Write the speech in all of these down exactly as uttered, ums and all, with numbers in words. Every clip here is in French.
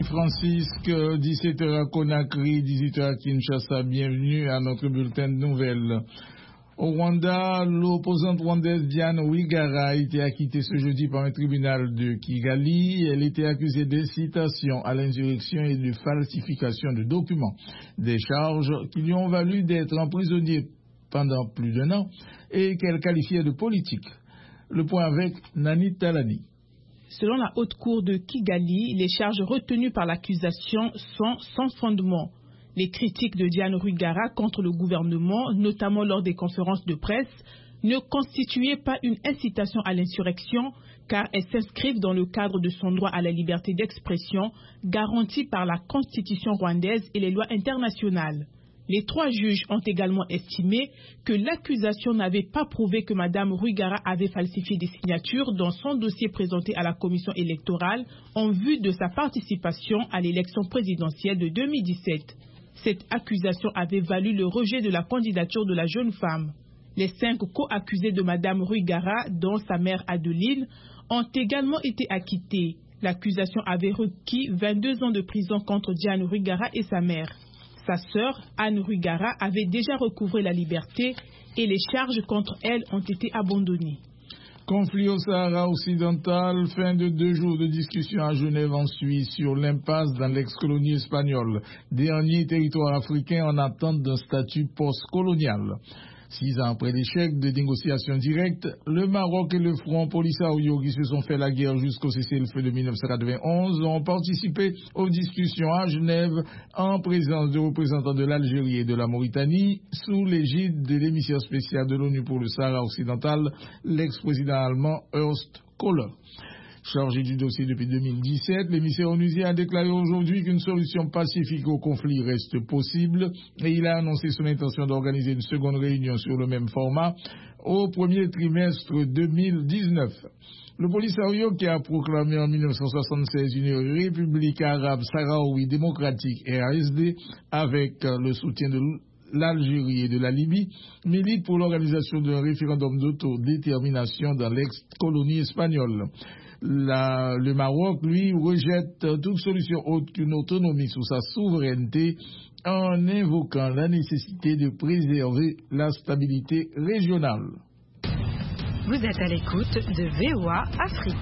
Francisque, dix-sept heures à Conakry, dix-huit heures à Kinshasa. Bienvenue à notre bulletin de nouvelles. Au Rwanda, l'opposante rwandaise Diane Rwigara a été acquittée ce jeudi par un tribunal de Kigali. Elle était accusée d'incitation à l'insurrection et de falsification de documents. Des charges qui lui ont valu d'être emprisonnée pendant plus d'un an et qu'elle qualifiait de politique. Le point avec Nani Talani. Selon la haute cour de Kigali, les charges retenues par l'accusation sont sans fondement. Les critiques de Diane Rwigara contre le gouvernement, notamment lors des conférences de presse, ne constituaient pas une incitation à l'insurrection, car elles s'inscrivent dans le cadre de son droit à la liberté d'expression, garanti par la Constitution rwandaise et les lois internationales. Les trois juges ont également estimé que l'accusation n'avait pas prouvé que Mme Rwigara avait falsifié des signatures dans son dossier présenté à la commission électorale en vue de sa participation à l'élection présidentielle de deux mille dix-sept. Cette accusation avait valu le rejet de la candidature de la jeune femme. Les cinq co-accusés de Mme Rwigara, dont sa mère Adeline, ont également été acquittés. L'accusation avait requis vingt-deux ans de prison contre Diane Rwigara et sa mère. Sa sœur, Anne Rwigara, avait déjà recouvré la liberté et les charges contre elle ont été abandonnées. Conflit au Sahara occidental, fin de deux jours de discussion à Genève en Suisse sur l'impasse dans l'ex-colonie espagnole, dernier territoire africain en attente d'un statut post-colonial. Six ans après l'échec de négociations directes, le Maroc et le Front Polisario, qui se sont fait la guerre jusqu'au cessez-le-feu de mille neuf cent quatre-vingt-onze, ont participé aux discussions à Genève en présence de représentants de l'Algérie et de la Mauritanie, sous l'égide de l'émissaire spécial de l'ONU pour le Sahara occidental, l'ex-président allemand Horst Kohler. Chargé du dossier depuis deux mille dix-sept, l'émissaire onusien a déclaré aujourd'hui qu'une solution pacifique au conflit reste possible et il a annoncé son intention d'organiser une seconde réunion sur le même format au premier trimestre deux mille dix-neuf. Le Polisario, qui a proclamé en mille neuf cent soixante-seize une république arabe sahraoui démocratique R A S D avec le soutien de l'Algérie et de la Libye, milite pour l'organisation d'un référendum d'autodétermination dans l'ex-colonie espagnole. La, le Maroc, lui, rejette toute solution autre qu'une autonomie sous sa souveraineté en invoquant la nécessité de préserver la stabilité régionale. Vous êtes à l'écoute de V O A Afrique.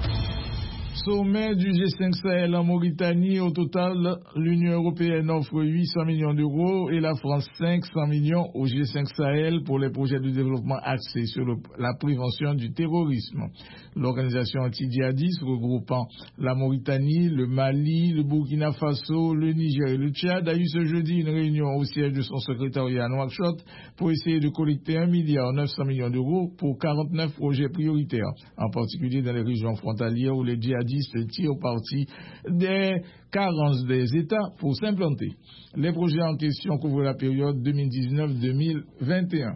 Sommet du G cinq Sahel en Mauritanie. Au total, l'Union européenne offre huit cents millions d'euros et la France cinq cents millions au G cinq Sahel pour les projets de développement axés sur le, la prévention du terrorisme. L'organisation anti-djihadiste regroupant la Mauritanie, le Mali, le Burkina Faso, le Niger et le Tchad a eu ce jeudi une réunion au siège de son secrétariat à Nouakchott pour essayer de collecter un milliard neuf cents millions d'euros pour quarante-neuf projets prioritaires, en particulier dans les régions frontalières où les djihadistes tirent parti des carences des États pour s'implanter. Les projets en question couvrent la période deux mille dix-neuf deux mille vingt et un.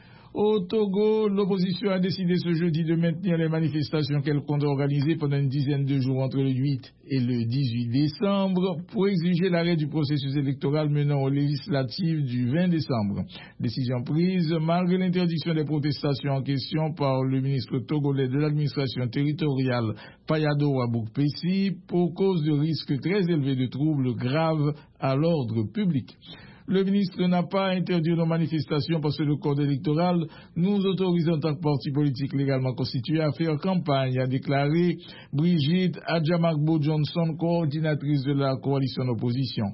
Au Togo, l'opposition a décidé ce jeudi de maintenir les manifestations qu'elle compte organiser pendant une dizaine de jours entre le huit et le dix-huit décembre pour exiger l'arrêt du processus électoral menant aux législatives du vingt décembre. Décision prise malgré l'interdiction des protestations en question par le ministre togolais de l'administration territoriale Payado Aboukpessi pour cause de risques très élevés de troubles graves à l'ordre public. Le ministre n'a pas interdit nos manifestations parce que le code électoral nous autorise en tant que parti politique légalement constitué à faire campagne, a déclaré Brigitte Adjamakbo Johnson, coordinatrice de la coalition d'opposition.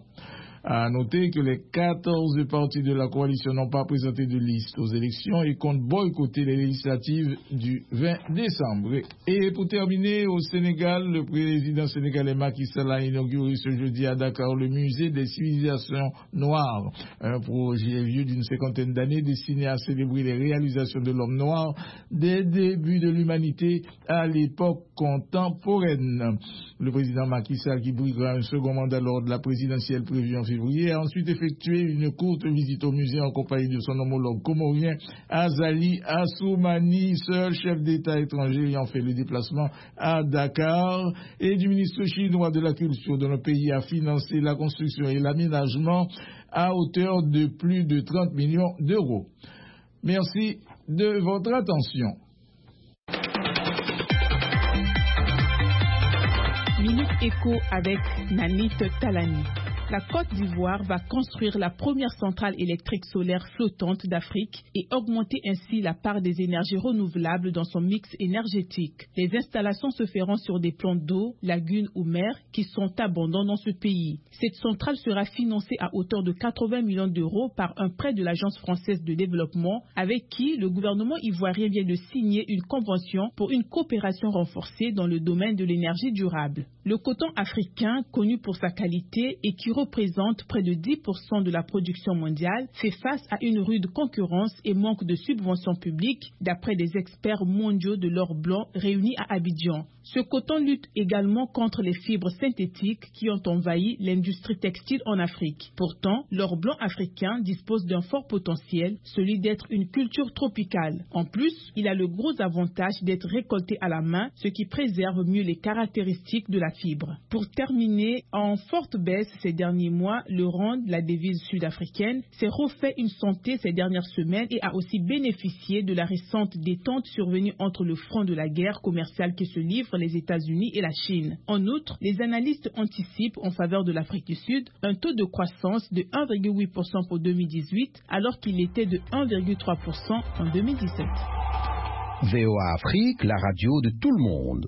À noter que les quatorze partis de la coalition n'ont pas présenté de liste aux élections et comptent boycotter les législatives du vingt décembre. Et pour terminer, au Sénégal, le président sénégalais Macky Sall a inauguré ce jeudi à Dakar le musée des civilisations noires, un projet vieux d'une cinquantaine d'années destiné à célébrer les réalisations de l'homme noir des débuts de l'humanité à l'époque contemporaine. Le président Macky Sall, qui briguera un second mandat lors de la présidentielle prévue en février, a ensuite effectué une courte visite au musée en compagnie de son homologue comorien Azali Assoumani, seul chef d'État étranger ayant fait le déplacement à Dakar, et du ministre chinois de la culture dont le pays a financé la construction et l'aménagement à hauteur de plus de trente millions d'euros. Merci de votre attention. Minute Écho avec Nanit Talani. La Côte d'Ivoire va construire la première centrale électrique solaire flottante d'Afrique et augmenter ainsi la part des énergies renouvelables dans son mix énergétique. Les installations se feront sur des plans d'eau, lagunes ou mers qui sont abondants dans ce pays. Cette centrale sera financée à hauteur de quatre-vingts millions d'euros par un prêt de l'Agence française de développement avec qui le gouvernement ivoirien vient de signer une convention pour une coopération renforcée dans le domaine de l'énergie durable. Le coton africain, connu pour sa qualité et qui représente près de dix pour cent de la production mondiale, fait face à une rude concurrence et manque de subventions publiques, d'après des experts mondiaux de l'or blanc réunis à Abidjan. Ce coton lutte également contre les fibres synthétiques qui ont envahi l'industrie textile en Afrique. Pourtant, l'or blanc africain dispose d'un fort potentiel, celui d'être une culture tropicale. En plus, il a le gros avantage d'être récolté à la main, ce qui préserve mieux les caractéristiques de la fibre. Pour terminer, en forte baisse ces derniers mois, le rand, la devise sud-africaine, s'est refait une santé ces dernières semaines et a aussi bénéficié de la récente détente survenue entre le front de la guerre commerciale qui se livre les États-Unis et la Chine. En outre, les analystes anticipent en faveur de l'Afrique du Sud un taux de croissance de un virgule huit pour cent pour deux mille dix-huit alors qu'il était de un virgule trois pour cent en deux mille dix-sept. V O A Afrique, la radio de tout le monde.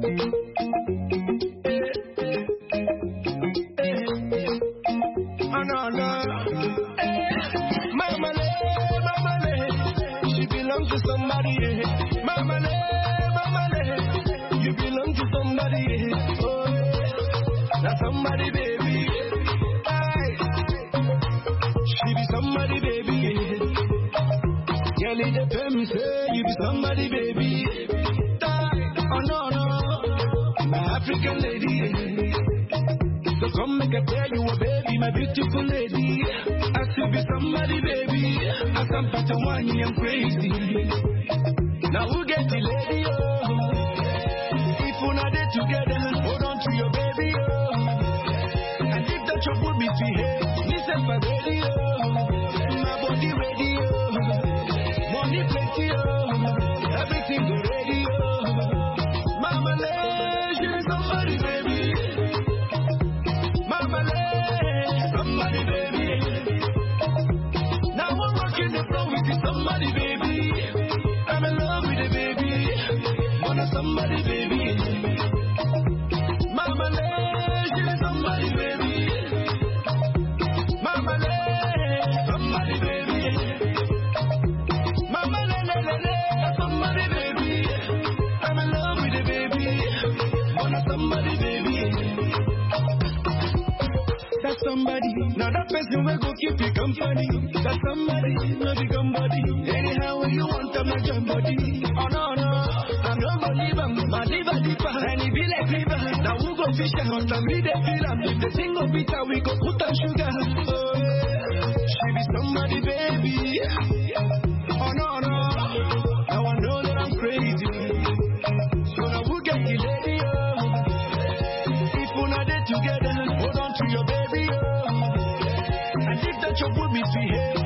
Somebody, baby, aye. She be somebody, baby. Girl, it depends me say you be somebody, baby. Oh no no, my African lady. So come make I tell you, a baby, my beautiful lady. I still be somebody, baby. I come back to one, I'm crazy. Now who get the lady? Oh, if we're not there together, hold on to your baby. Oh. Put me to here, listen for radio, my body radio, money plenty, everything go radio. Mama, let you somebody, baby. Mama, let somebody, baby. Now I'm rocking the floor with you, somebody, baby. I'm in love with the baby, wanna somebody, baby. Mama, let you somebody, baby. Somebody, baby. Mama, le, le, le, le. Somebody, baby. I'm in love with the baby. Wanna somebody, baby. That's somebody. Now that person will go keep you company. That's somebody, not the somebody. Anyhow you want, I'm not your body. Oh no, no. I'm not gonna leave him. My liver deeper. And he be like liver. Now we go fish and hunt and be the feel. And if the thing go bitter, we go put on sugar. Oh, she be somebody, baby. Oh no, no. Now I know that I'm crazy. So now we'll get you, lady. Oh. If we're not there together, hold on to your baby. Oh. And if that you put me to here.